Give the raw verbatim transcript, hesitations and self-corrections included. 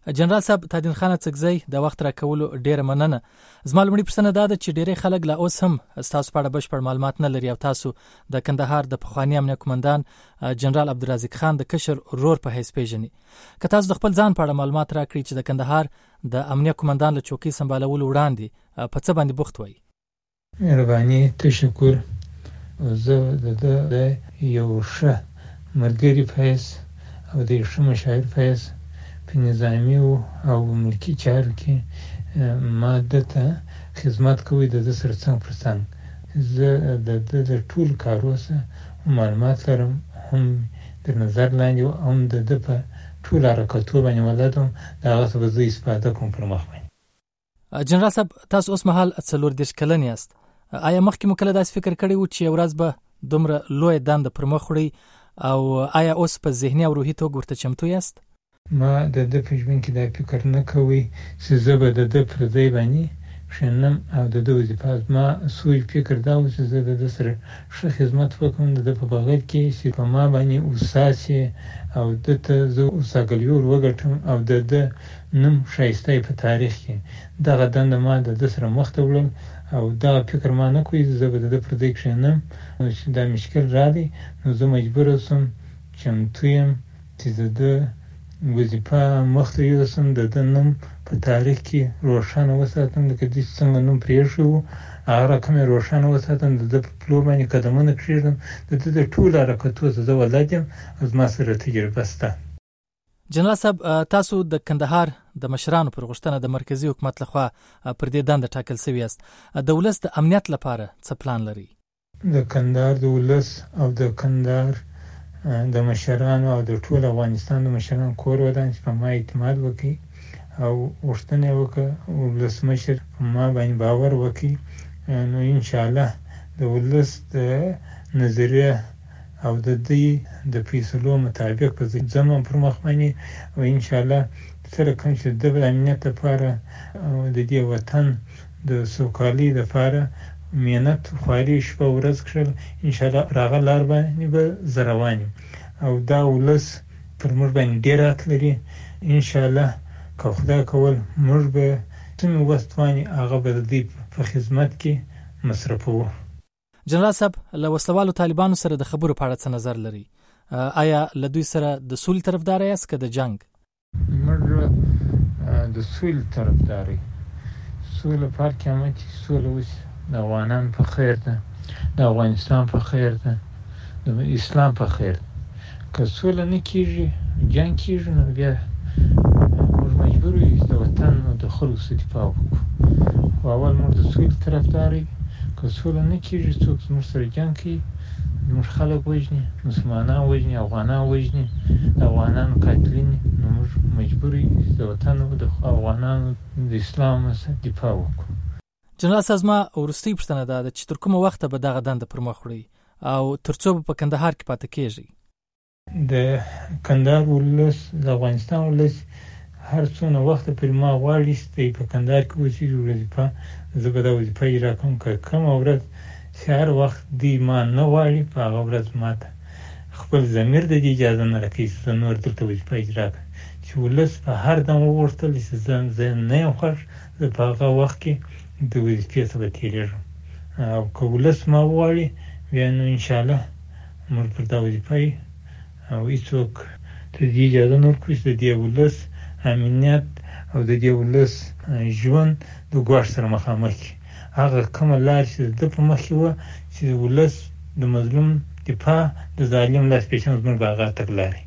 جنرال صاحب تادین خان څګزی د وخت راکولو ډیره مننه. زما لومړی پوښتنه دا ده چې ډیری خلک لا اوس هم ستاسو په اړه بشپړ معلومات نه لري او تاسو د کندهار د پخواني امنیه قومندان جنرال عبدالرزاق خان د کشر رور په حیث پیژني. که تاسو د خپل ځان په اړه معلومات راکړئ چې د کندهار د امنیه قومندان له چوکۍ سمبالولو وړاندې په څه باندې بوخت وای؟ مهرباني، تشکر. زه د یو ښه ملګري په حیث او د یو ښه مشاور په حیث په نظامی او ملکی چارو کې ما دته خدمت کوي د سر څنګ پر څنګ. زه د د ټول کارو څخه معلومات لرم، هم د نظر لاندې هم د د په ټول حرکتو باندې ولادم د هغه څه به زه استفاده کوم پر مخ باندې. جنرال صاحب تاسو اوس مهال څلور دېرش کلن یاست. آیا مخکې مو کله داسې فکر کړی و چې یو ورځ به دومره لویه دنده پر مخ وړئ او آیا اوس په ذهني او روحي توګه ورته چمتو یاست؟ ما د د په ژوند کې دا فکر نه کوي چې زه به د د پر ځای باندې کښېنم او د د وظیفه ما سوچ فکر دا و چې زه د د سره ښه خدمت وکړم، د د په بغیر کې چې په ما باندې اوساسي او د ته زه اوساګلیور وګټم او د د نوم ښایسته په تاریخ کې دغه دنده ما د د سره مخ ته وړل او دغه فکر ما نه کوي زه به د د پر ځای کښېنم. نو چې دا مشکل راغی نو زه مجبور شوم چمتو یم چې د د وظیفه مخ ته یوسم، د د نوم په تاریخ کې روښانه وساتم، لکه دې څنګه نوم پرېښی و هغه رقم یې روښانه وساتم، د د په پلو باندې قدمونه کښېږدم، د د د ټولو حرکتو څخه زه ولد یم او زما سره تجربه شته. جنرال صاحب تاسو د کندهار د مشرانو پر غوښتنه د مرکزي حکومت لخوا پر دې دنده ټاکل شوي یاست. د ولس د امنیت لپاره څه پلان لري؟ د کندهار د ولس او د کندهار د مشرانو او د ټول افغانستان د مشرانو کور ودان چې په ما اعتماد وکړي او غوښتنه یې وکړه ولسمشر په ما باندې باور وکړي، نو انشاءالله د ولس د نظریه او د دې د فیصلو مطابق به زه ځم پر مخ باندې او انشاءالله سره کوم چې د امنیت لپاره او د دې وطن د سوکالۍ لپاره مهنت خواري شپه ورځ کړل، انشاءالله راغه لار باندې به زه روان یم او دا ولس پر موږ باندې ډېر حق لري. انشاءالله که خدای کول موږ به څومره وخت وانې هغه به د دوی په خدمت کې مصرفوو. جنرال صاحب له وسلوالو طالبانو سره د خبرو په اړه څه نظر لري؟ آیا له دوی سره د سولې طرفدار یاست که د جنگ؟ موږ د سولې طرفدار یو. سوله په هر قیامت کې سوله وشي د افغانان په خیر ده، د افغانستان په خیر ده، د اسلام په خیر ده. که سوله نه کېږي جنګ کېږي نو بیا موږ مجبور یو چې د وطن او د خلکو څخه دفاع وکړو. خو اول موږ د سولې طرفدار یو. که سوله نه کېږي څوک زموږ سره جنګ کوي، زموږ خلک وژني، مسلمانان وژني، افغانان وژني، د افغانانو قاتلین، نو موږ مجبور یو چې د وطن او د افغانانو د اسلام څخه دفاع وکړو. جنرال صاحب زما وروستۍ پوښتنه دا ده چې تر کومه وخته به دغه دنده پر مخ وړئ او تر څو به په کندهار کې پاتې کېږئ؟ د کندهار ولس د افغانستان ولس هر څونه وخت پر ما غواړي چې په کندهار کې اوسېږي وظیفه زه به دا وظیفه اجرا کوم. که کومه ورځ چې هر وخت دی ما نه غواړي په هغه ورځ ما ته خپل ضمیر د دې اجازه نه راکوي چې زه نور دلته وظیفه اجرا کړم. چې ولس په هر دم وغوښتل چې زه نه یم خوښ، زه په هغه وخت کې د وظیفې څخه به تېرېږم او که ولس ما وغواړي بیا نو انشاءالله موږ پر دا وظیفه او هېڅوک ته دې اجازه نه ورکوي چې د دې ولس امنیت او د دې ولس ژوند د ګواښ سره مخامخ کړي. هغه کومه لار چې د په مخ کې وه چې د ولس د مظلوم دفاع د ظالم لاس پېژند زموږ به هغه تګلارې